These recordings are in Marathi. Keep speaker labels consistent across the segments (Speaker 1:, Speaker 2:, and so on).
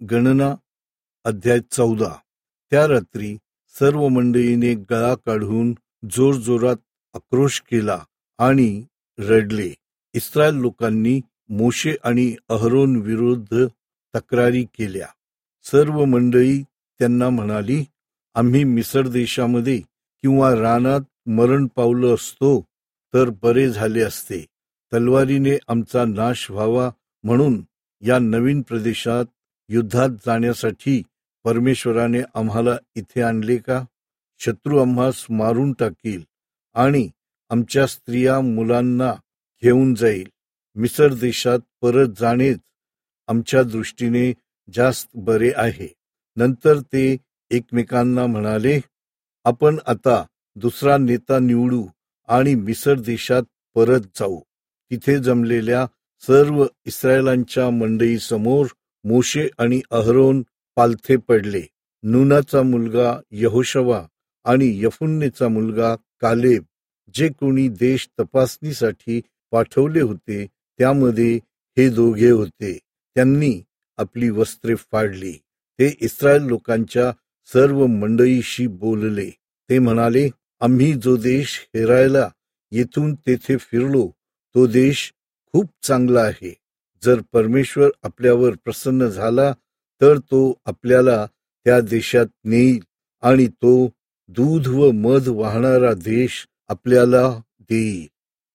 Speaker 1: गणना अध्याय 14. त्या रात्री सर्व मंडळीने गळा काढून जोरजोरात आक्रोश केला आणि रडले. इस्रायल लोकांनी मोशे आणि अहरोन विरुद्ध तक्रारी केल्या. सर्व मंडळी त्यांना म्हणाली, आम्ही मिस्र देशामध्ये किंवा रानात मरण पावलो असतो तर बरे झाले असते. तलवारीने आमचा नाश व्हावा म्हणून या नवीन प्रदेशात युद्धात जाण्यासाठी परमेश्वराने आम्हाला इथे आणले का? शत्रू आम्हास मारून टाकील आणि आमच्या स्त्रिया मुलांना घेऊन जाईल. मिस्र देशात परत जाणेच आमच्या दृष्टीने जास्त बरे आहे. नंतर ते एकमेकांना म्हणाले, आपण आता दुसरा नेता निवडू आणि मिस्र देशात परत जाऊ. तिथे जमलेल्या सर्व इस्रायलांच्या मंडळीसमोर मोशे आणि अहरोन पालथे पडले. नूनाचा मुलगा यहोशवा आणि यफुन्नेचा मुलगा कालेब, जे कोणी देश तपासणीसाठी पाठवले होते त्यामध्ये हे दोघे होते. त्यांनी आपली वस्त्रे फाडली. ते इस्रायल लोकांच्या सर्व मंडळीशी बोलले. ते म्हणाले, आम्ही जो देश हेरायला येथून तेथे फिरलो तो देश खूप चांगला आहे. जर परमेश्वर आपल्यावर प्रसन्न झाला तर तो आपल्याला त्या देशात नेईल आणि तो दूध व मध वाहणारा देश आपल्याला देईल.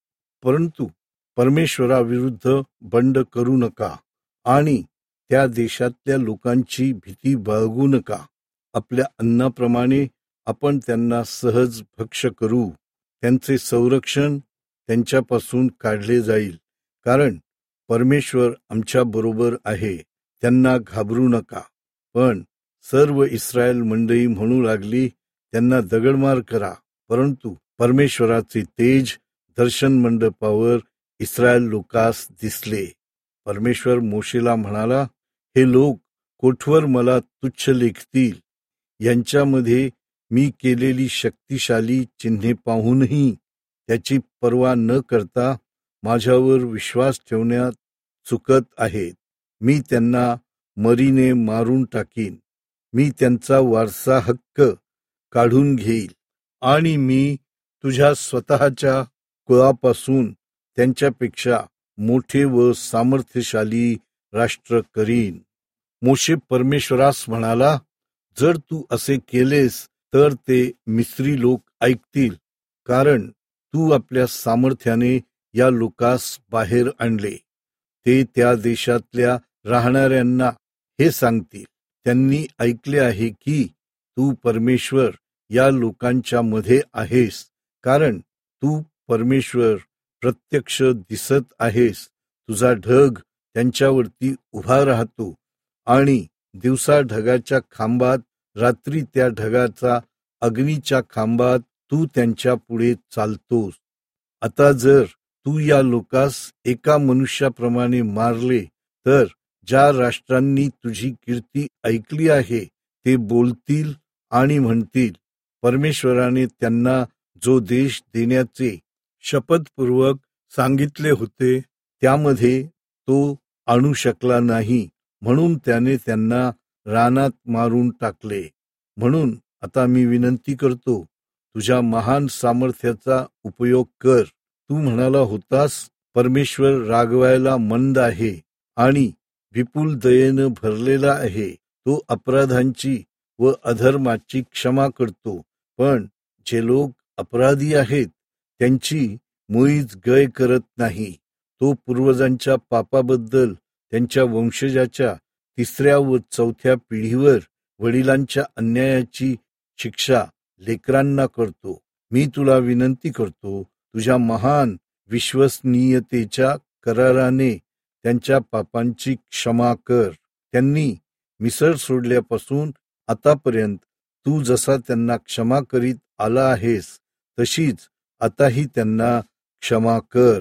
Speaker 1: परंतु परमेश्वराविरुद्ध बंड करू नका आणि त्या देशातल्या लोकांची भीती बाळगू नका. आपल्या अन्नाप्रमाणे आपण त्यांना सहज भक्ष्य करू. त्यांचे संरक्षण त्यांच्यापासून काढले जाईल, कारण परमेश्वर आमच्या बरोबर आहे. त्यांना घाबरू नका. पण सर्व इस्रायल मंडळी म्हणू लागली, त्यांना दगडमार करा. परंतु परमेश्वराचे तेज दर्शन मंडपावर इस्रायल लोकास दिसले. परमेश्वर मोशेला म्हणाला, हे लोक कोठवर मला तुच्छ लेखतील. यांच्यामध्ये मी केलेली शक्तिशाली चिन्हे पाहूनही त्याची पर्वा न करता माझ्यावर विश्वास ठेवण्यात चुकत आहेत. मी त्यांना मरीने मारून टाकीन. मी त्यांचा वारसा हक्क काढून घेईल आणि मी तुझ्या स्वतःच्या कुळापासून त्यांच्यापेक्षा मोठे व सामर्थ्यशाली राष्ट्र करीन. मोशे परमेश्वरास म्हणाला, जर तू असे केलेस तर ते मिस्री लोक ऐकतील, कारण तू आपल्या सामर्थ्याने या लोकास बाहेर आणले. ते त्या देशातल्या राहणाऱ्यांना हे सांगतील, त्यांनी ऐकले आहे की तू परमेश्वर या लोकांच्या मध्ये आहेस, कारण तू परमेश्वर प्रत्यक्ष दिसत आहेस. तुझा ढग त्यांच्यावरती उभा राहतो आणि दिवसा ढगाच्या खांबात, रात्री त्या ढगाचा अग्नीच्या खांबात तू त्यांच्या पुढे चालतोस. आता जर तू या लोकास एका मनुष्याप्रमाणे मारले तर ज्या राष्ट्रांनी तुझी कीर्ती ऐकली आहे ते बोलतील आणि म्हणतील, परमेश्वराने त्यांना जो देश देण्याचे शपथपूर्वक सांगितले होते त्यामध्ये तो आणू शकला नाही, म्हणून त्याने त्यांना रानात मारून टाकले. म्हणून आता मी विनंती करतो, तुझ्या महान सामर्थ्याचा उपयोग कर. तू म्हणाला होतास, परमेश्वर रागवायला मंद आहे आणि विपुल दयेनं भरलेला आहे. तो अपराधांची व अधर्माची क्षमा करतो, पण जे लोक अपराधी आहेत त्यांची मुळीच गय करत नाही. तो पूर्वजांच्या पापाबद्दल त्यांच्या वंशजाच्या 3ऱ्या व 4थ्या पिढीवर वडिलांच्या अन्यायाची शिक्षा लेकरांना करतो. मी तुला विनंती करतो, तुझ्या महान विश्वसनीयतेच्या कराराने त्यांच्या पापांची क्षमा कर. त्यांनी मिसळ सोडल्यापासून आतापर्यंत तू जसा त्यांना क्षमा करीत आला आहेस तशीच आताही त्यांना क्षमा कर.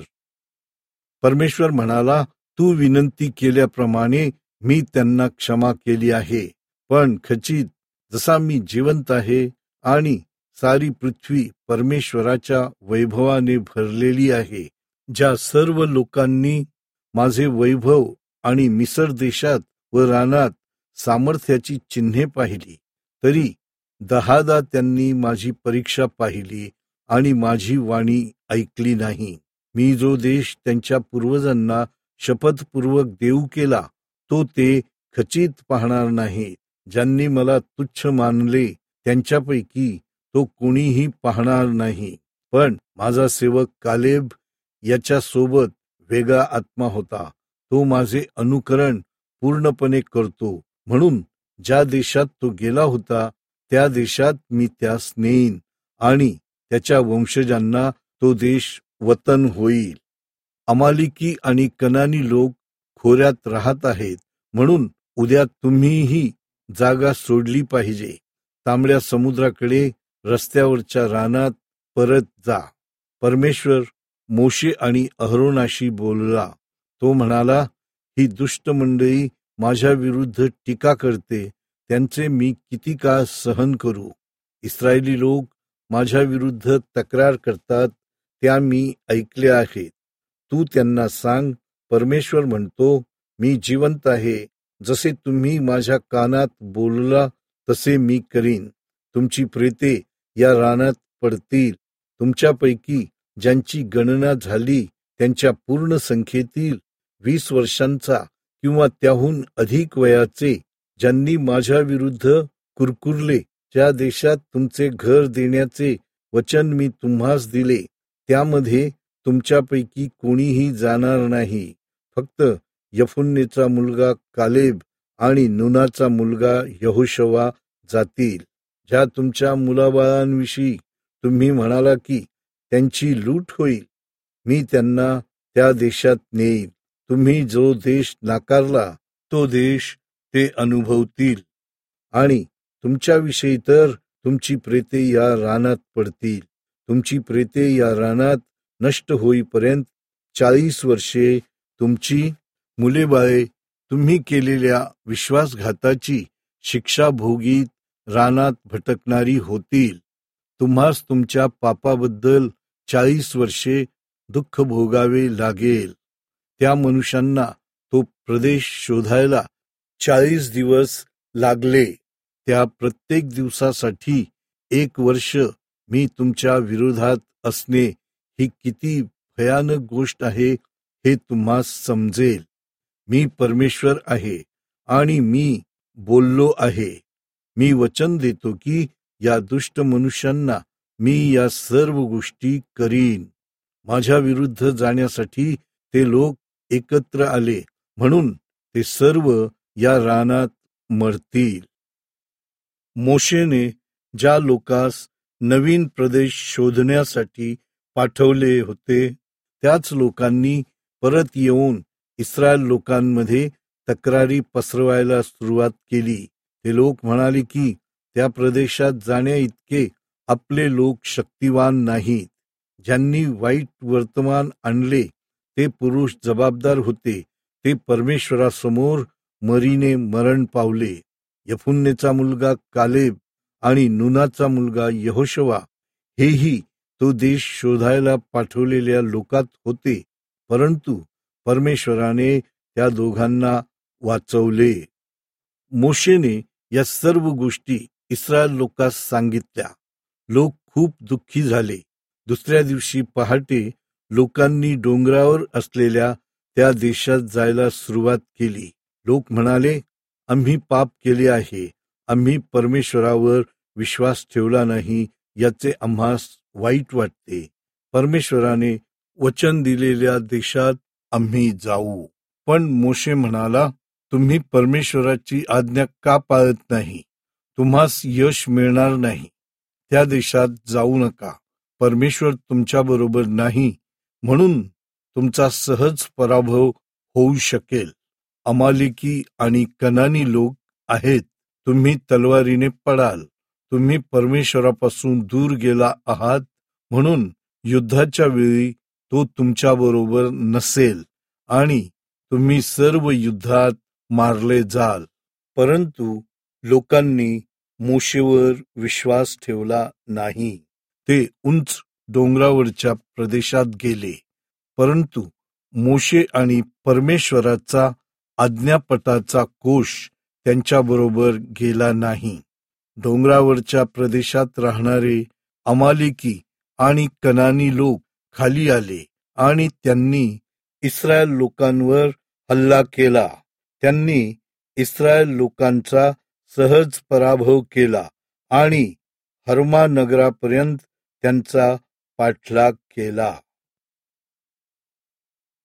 Speaker 1: परमेश्वर म्हणाला, तू विनंती केल्याप्रमाणे मी त्यांना क्षमा केली आहे. पण खचित जसा मी जिवंत आहे आणि सारी पृथ्वी परमेश्वराच्या वैभवाने भरलेली आहे, ज्या सर्व लोकांनी माझे वैभव आणि मिस्र देशात व रानात सामर्थ्याची चिन्हे पाहिली, तरी 10दा त्यांनी माझी परीक्षा पाहिली आणि माझी वाणी ऐकली नाही. मी जो देश त्यांच्या पूर्वजांना शपथपूर्वक देऊ केला, तो ते खचित पाहणार नाही. ज्यांनी मला तुच्छ मानले त्यांच्यापैकी तो कोणीही पाहणार नाही. पण माझा सेवक कालेब याच्या सोबत वेगळा आत्मा होता. तो माझे अनुकरण पूर्णपणे करतो, म्हणून ज्या देशात तो गेला होता त्या देशात मी त्यास नेईन आणि त्याच्या वंशजांना तो देश वतन होईल. अमालिकी आणि कनानी लोक खोऱ्यात राहत आहेत, म्हणून उद्या तुम्हीही जागा सोडली पाहिजे. तांबड्या समुद्राकडे रस्त्यावरच्या रानात परत जा. परमेश्वर मोशे आणि अहरोनाशी बोलला. तो म्हणाला, ही दुष्ट मंडळी माझ्या विरुद्ध टीका करते, त्यांचे मी किती काळ सहन करू. इस्रायली लोक माझ्या विरुद्ध तक्रार करतात, त्या मी ऐकल्या आहेत. तू त्यांना सांग, परमेश्वर म्हणतो, मी जिवंत आहे. जसे तुम्ही माझ्या कानात बोलला तसे मी करीन. तुमची प्रेते या रानात पडतील. तुमच्यापैकी ज्यांची गणना झाली त्यांच्या पूर्ण संख्येतील 20 वर्षांचा किंवा त्याहून अधिक वयाचे, ज्यांनी माझ्या विरुद्ध कुरकुरले, ज्या देशात तुमचे घर देण्याचे वचन मी तुम्हास दिले, त्यामध्ये तुमच्यापैकी कोणीही जाणार नाही. फक्त यफुन्नेचा मुलगा कालेब आणि नूनाचा मुलगा यहोशवा जातील. ज्या तुमच्या मुलाबाळांविषयी तुम्ही म्हणाला की त्यांची लूट होईल, मी त्यांना त्या देशात नेईन. तुम्ही जो देश नाकारला तो देश ते अनुभवतील आणि तुमच्याविषयी तर तुमची प्रेते या रानात पडतील. तुमची प्रेते या रानात नष्ट होईपर्यंत 40 वर्षे तुमची मुलेबाळे तुम्ही केलेल्या विश्वासघाताची शिक्षा भोगीत रानात भटकणारी होतील. तुम्हास तुमच्या पापाबद्दल 40 वर्षे दुःख भोगावे लागेल. त्या मनुष्यांना तो प्रदेश शोधायला 40 दिवस लागले. त्या प्रत्येक दिवसासाठी 1 वर्ष मी तुमच्या विरोधात असणे ही किती भयानक गोष्ट आहे हे तुम्हास समजेल. मी परमेश्वर आहे आणि मी बोललो आहे. मी वचन देतो की या दुष्ट मनुष्यांना मी या सर्व गोष्टी करीन. माझ्या विरुद्ध जाण्यासाठी ते लोक एकत्र आले, म्हणून ते सर्व या रानात मरतील. मोशेने ज्या लोकांस नवीन प्रदेश शोधण्यासाठी पाठवले होते, त्याच लोकांनी परत येऊन इस्रायल लोकांमध्ये तक्रारी पसरवायला सुरुवात केली. ते लोक म्हणाले की त्या प्रदेशात जाण्या इतके आपले लोक शक्तिवान नाहीत. ज्यांनी वाईट वर्तमान आणले ते पुरुष जबाबदार होते. ते परमेश्वरासमोर मरीने मरण पावले. यफुन्नेचा मुलगा कालेब आणि नूनाचा मुलगा यहोशवा हेही तो देश शोधायला पाठवलेल्या लोकात होते, परंतु परमेश्वराने त्या दोघांना वाचवले. मोशेने या सर्व गोष्टी इस्रायल लोकांस सांगितल्या. लोक खूप दुःखी झाले. दुसऱ्या दिवशी पहाटे लोकांनी डोंगरावर असलेल्या त्या देशात जायला सुरुवात केली. लोक म्हणाले, आम्ही पाप केले आहे. आम्ही परमेश्वरावर विश्वास ठेवला नाही, याचे आम्हास वाईट वाटते. परमेश्वराने वचन दिलेल्या देशात आम्ही जाऊ. पण मोशे म्हणाला, तुम्ही परमेश्वराची आज्ञा का पाळत नाही? तुम्हास यश मिळणार नाही. त्या देशात जाऊ नका. परमेश्वर तुमच्याबरोबर नाही, म्हणून तुमचा सहज पराभव होऊ शकेल. अमालिकी आणि कनानी लोक आहेत. तुम्ही तलवारीने पडाल. तुम्ही परमेश्वरापासून दूर गेला आहात, म्हणून युद्धाच्या वेळी तो तुमच्याबरोबर नसेल आणि तुम्ही सर्व युद्धात मारले जाल. परंतु लोकांनी मोशेवर विश्वास ठेवला नाही. ते उंच डोंगरावरच्या प्रदेशात गेले, परंतु मोशे आणि परमेश्वराचा आज्ञापटाचा कोश त्यांच्याबरोबर गेला नाही. डोंगरावरच्या प्रदेशात राहणारे अमालेकी आणि कनानी लोक खाली आले आणि त्यांनी इस्रायल लोकांवर हल्ला केला. त्यांनी इस्रायल लोकांचा सहज पराभव केला आणि हर्मा नगरापर्यंत त्यांचा पाठलाग केला.